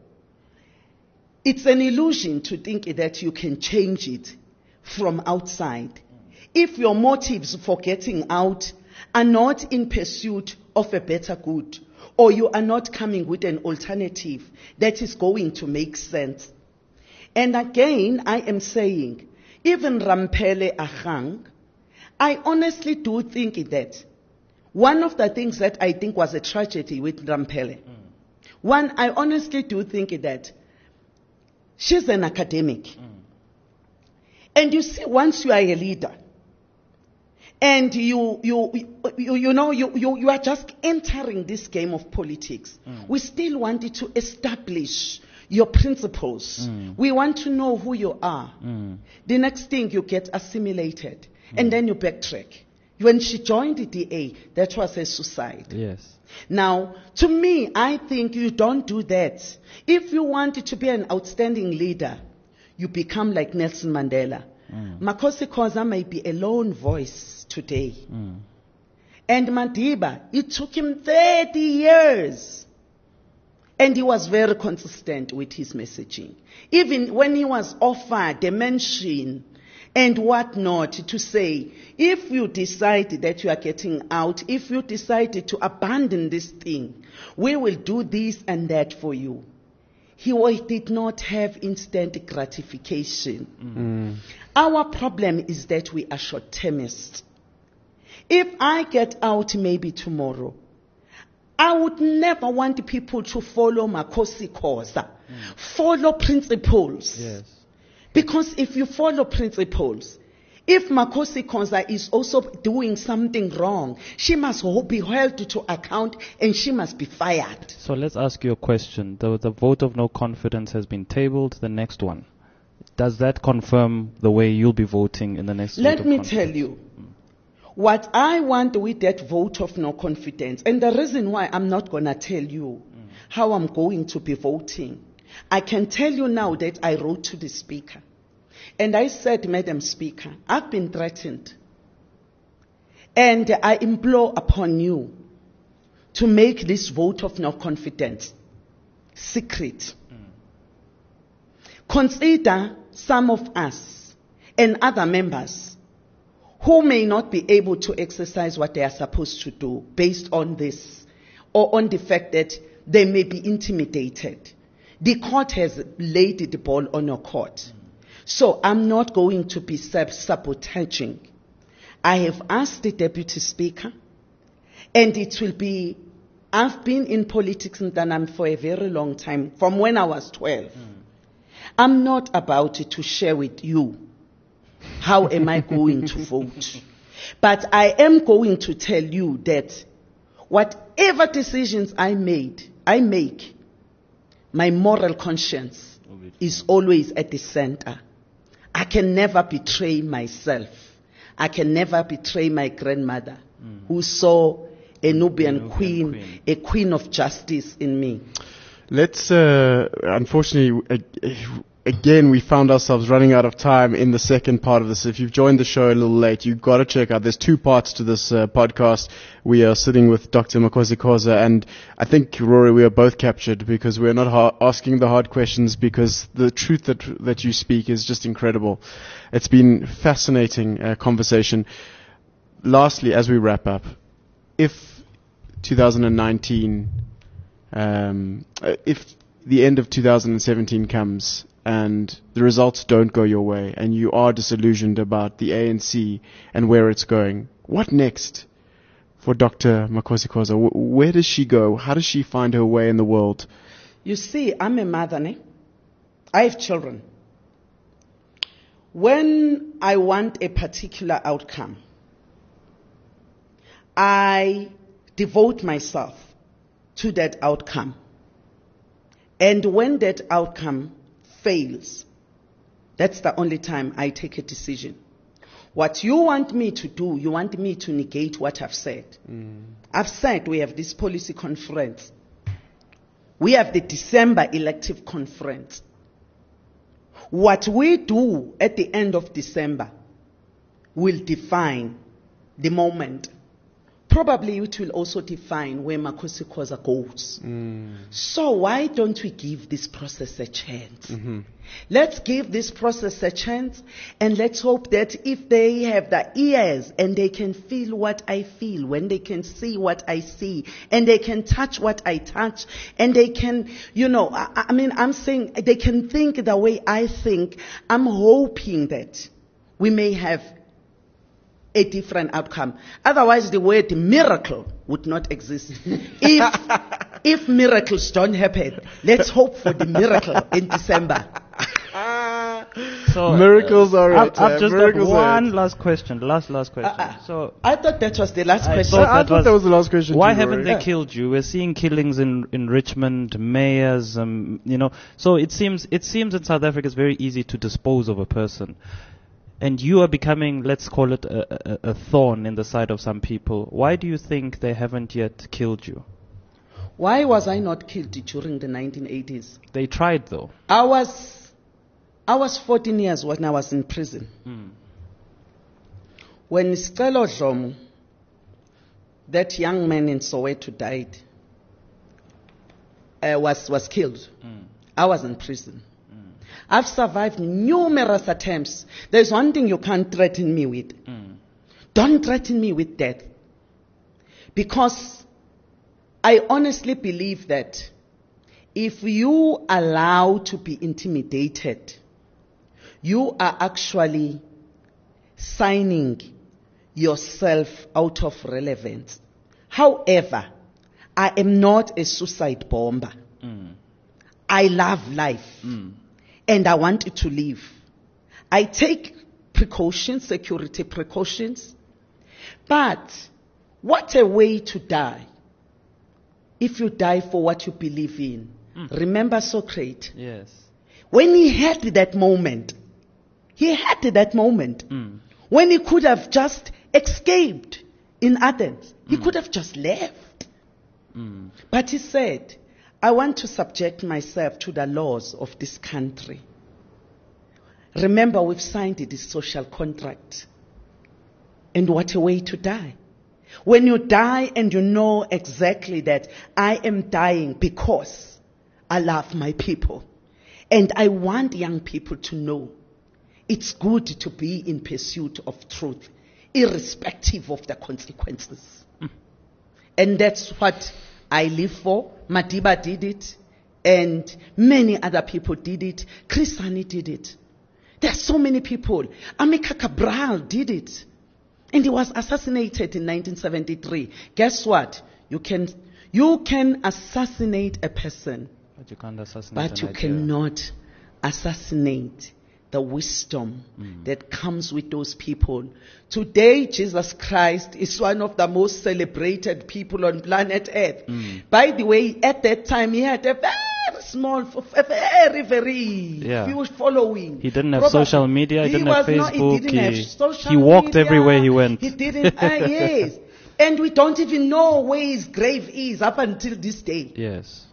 it's an illusion to think that you can change it from outside. If your motives for getting out are not in pursuit of a better good, or you are not coming with an alternative that is going to make sense. And again, I am saying, even Ramphele Agang, I honestly do think that one of the things that I think was a tragedy with Ramphele, mm. one, I honestly do think that she's an academic. Mm. And you see, once you are a leader, and you, you, you, you know, you, you, you are just entering this game of politics, mm. we still wanted to establish your principles. Mm. We want to know who you are. Mm. The next thing, you get assimilated, mm. and then you backtrack. When she joined the D A, that was a suicide.
Yes.
Now, to me, I think you don't do that. If you want to be an outstanding leader, you become like Nelson Mandela. Mm. Makosi Khoza may be a lone voice today. Mm. And Madiba, it took him thirty years. And he was very consistent with his messaging. Even when he was offered a mention and whatnot, to say, if you decide that you are getting out, if you decide to abandon this thing, we will do this and that for you. He did not have instant gratification. Mm. Our problem is that we are short-termist. If I get out maybe tomorrow, I would never want people to follow Makosi Khoza. Mm. Follow principles. Yes. Because if you follow principles, if Makosi Khoza is also doing something wrong, she must be held to account and she must be fired.
So let's ask you a question. The, the vote of no confidence has been tabled. The next one. Does that confirm the way you'll be voting in the next vote?
Let me
confidence?
tell you. Mm. What I want with that vote of no confidence, and the reason why I'm not going to tell you mm. how I'm going to be voting, I can tell you now that I wrote to the Speaker. And I said, Madam Speaker, I've been threatened. And I implore upon you to make this vote of no confidence secret. Mm. Consider some of us and other members who may not be able to exercise what they are supposed to do based on this, or on the fact that they may be intimidated. The court has laid the ball on your court. Mm. So I'm not going to be self-sabotaging. I have asked the Deputy Speaker, and it will be, I've been in politics in Danam for a very long time, from when I was twelve. Mm. I'm not about to share with you how am I going to vote. But I am going to tell you that whatever decisions I made, I make, my moral conscience is always at the center. I can never betray myself. I can never betray my grandmother, mm. who saw a Nubian, Nubian queen, queen, a queen of justice in me.
Let's, uh, unfortunately, uh, again, we found ourselves running out of time in the second part of this. If you've joined the show a little late, you've got to check out. There's two parts to this uh, podcast. We are sitting with Doctor Makhosikhoza, and I think, Rory, we are both captured because we're not ha- asking the hard questions, because the truth that that you speak is just incredible. It's been fascinating uh, conversation. Lastly, as we wrap up, if two thousand nineteen, um, if the end of two thousand seventeen comes and the results don't go your way and you are disillusioned about the A N C and where it's going, what next for Doctor Makhosikhoza? Where does she go? How does she find her way in the world?
You see, I'm a mother, ne? I have children. When I want a particular outcome, I devote myself to that outcome. And when that outcome fails, that's the only time I take a decision. What you want me to do, you want me to negate what I've said. Mm. I've said we have this policy conference. We have the December elective conference. What we do at the end of December will define the moment. Probably it will also define where Makhosikhoza goes. Mm. So why don't we give this process a chance? Mm-hmm. Let's give this process a chance, and let's hope that if they have the ears and they can feel what I feel, when they can see what I see, and they can touch what I touch, and they can, you know, I, I mean, I'm saying they can think the way I think, I'm hoping that we may have a different outcome. Otherwise, the word miracle would not exist. If if miracles don't happen, let's hope for the miracle in December.
So,
miracles
uh,
are
I've,
it.
I've just
miracles
got one last question. Last last question.
Uh, uh,
so
I thought that was the last
I
question.
thought
I
that
thought
was,
that was the last question.
Why
too,
haven't
Rory?
they
Yeah.
killed you? We're seeing killings in in Richmond, mayors, um, you know. So it seems it seems in South Africa it's very easy to dispose of a person. And you are becoming, let's call it, a, a, a thorn in the side of some people. Why do you think they haven't yet killed you?
Why was I not killed during the nineteen eighties?
They tried, though.
I was, I was fourteen years when I was in prison.
Mm.
When Stelo Dlomo, that young man in Soweto, died, uh, was was killed, mm. I was in prison. I've survived numerous attempts. There's one thing you can't threaten me with. Mm. Don't threaten me with death. Because I honestly believe that if you allow to be intimidated, you are actually signing yourself out of relevance. However, I am not a suicide bomber. Mm. I love life. Mm. And I want it to live. I take precautions, security precautions. But what a way to die. If you die for what you believe in. Mm. Remember Socrates?
Yes.
When he had that moment, he had that moment mm. when he could have just escaped in Athens. He mm. could have just left. Mm. But he said, I want to subject myself to the laws of this country. Remember, we've signed this social contract. And what a way to die. When you die and you know exactly that I am dying because I love my people. And I want young people to know it's good to be in pursuit of truth, irrespective of the consequences. Mm. And that's what I live for. Madiba did it, and many other people did it. Chris Hani did it. There are so many people. Amika Cabral did it. And he was assassinated in nineteen seventy-three. Guess what? You can, you can assassinate a person,
But you can't assassinate
but
an
you
idea.
cannot assassinate the wisdom that comes with those people. Today, Jesus Christ is one of the most celebrated people on planet Earth. By the way, at that time, he had a very small, a very, very
Yeah.
few following.
He didn't have
Probably-
social media, he didn't have
was not-
Facebook,
he didn't have
he-
social
he walked
media,
everywhere he went.
He didn't, ah, yes. And we don't even know where his grave is up until this day.
Yes.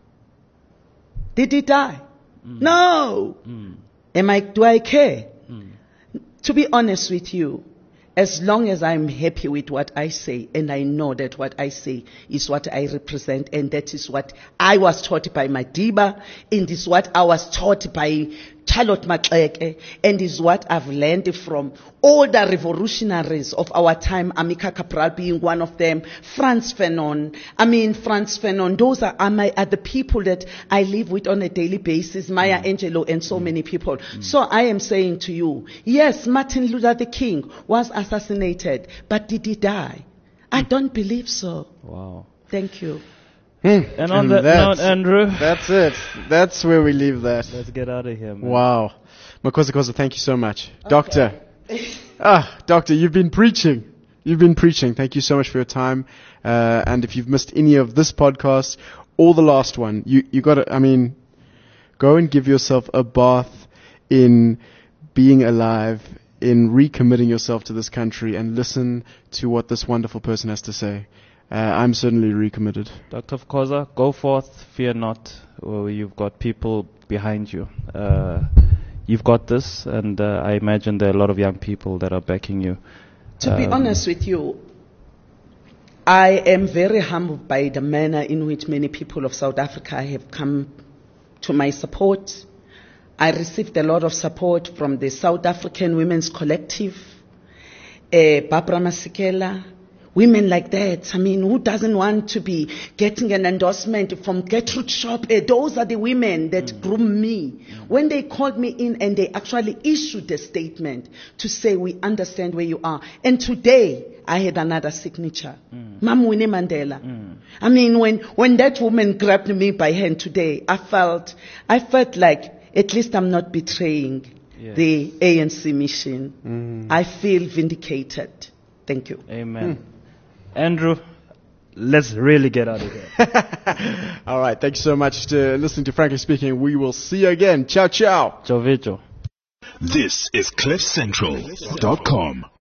Did he die? No. Am I, do I care? To be honest with you, as long as I'm happy with what I say, and I know that what I say is what I represent, and that is what I was taught by Madiba, and is what I was taught by Charlotte Maxeke, and is what I've learned from all the revolutionaries of our time, Amika Cabral being one of them, Frantz Fanon. I mean, Frantz Fanon, those are, are, my, are the people that I live with on a daily basis, Maya Angelou and so many people. So I am saying to you, yes, Martin Luther the King was assassinated, but did he die? I don't believe so.
Wow.
Thank you.
And on that
that's-
note, Andrew,
That's it. That's where we leave that.
let's get out of here, man.
Wow. Makosa Kosa, thank you so much. Doctor. Ah, Doctor, you've been preaching. You've been preaching. Thank you so much for your time. Uh, and if you've missed any of this podcast or the last one, you, you gotta, I mean, go and give yourself a bath in being alive, in recommitting yourself to this country, and listen to what this wonderful person has to say. Uh, I'm certainly recommitted.
Doctor Koza, go forth, fear not. Well, you've got people behind you. Uh, you've got this, and uh, I imagine there are a lot of young people that are backing you.
To be
Um,
honest with you, I am very humbled by the manner in which many people of South Africa have come to my support. I received a lot of support from the South African Women's Collective, uh, Barbara Masekela, women like that. I mean, who doesn't want to be getting an endorsement from Gertrude Shop? Eh, those are the women that groomed me. When they called me in and they actually issued a statement to say, we understand where you are. And today, I had another signature. Mam Winnie Mandela. I mean, when, when that woman grabbed me by hand today, I felt, I felt like at least I'm not betraying
Yes.
the A N C mission. I feel vindicated. Thank you.
Amen. Andrew, let's really get out of here.
All right. Thank you so much to listening to Frankly Speaking. We will see you again. Ciao, ciao.
Jovicho.
This is cliff central dot com.